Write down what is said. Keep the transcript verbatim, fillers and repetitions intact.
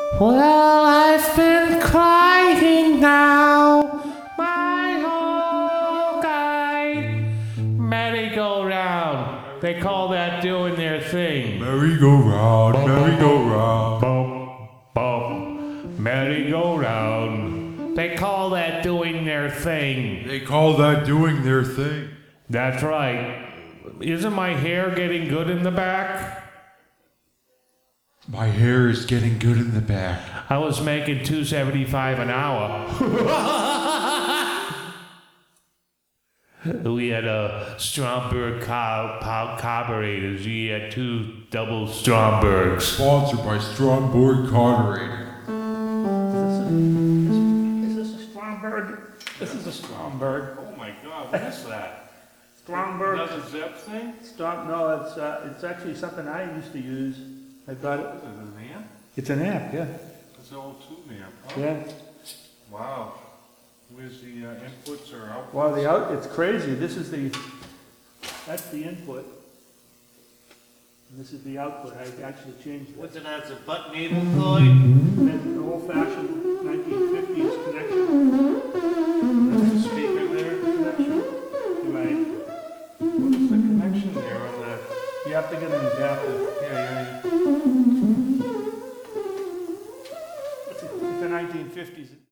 Well, I've been crying now, my whole life. Merry-go-round. They call that doing their thing. Merry-go-round, merry-go-round. Bump, bump. Merry-go-round. They call that doing their thing. They call that doing their thing. That's right. Isn't my hair getting good in the back? My hair is getting good in the back. I was making two seventy-five an hour. We had a Stromberg car- car- carburetors. We had two double Strombergs. Sponsored by Stromberg Carburetor. Is this a Stromberg? This is a Stromberg. Oh my God, what is that? Stromberg. Another Zep thing? Strom, no, it's, uh, it's actually something I used to use. I got it. Is it an amp? It's an amp, yeah. It's an old tube amp. Oh, Yeah. wow. Where's the uh, inputs or outputs? Well, the out, it's crazy. This is the, that's the input. And this is the output. I actually changed it. What's it, that's a butt needle toy? That's an old-fashioned nineteen fifties connection. There's a speaker there. Connection. Right. What is the connection there on that? You have to get an adapter. Yeah, yeah, yeah. It's a nineteen fifties.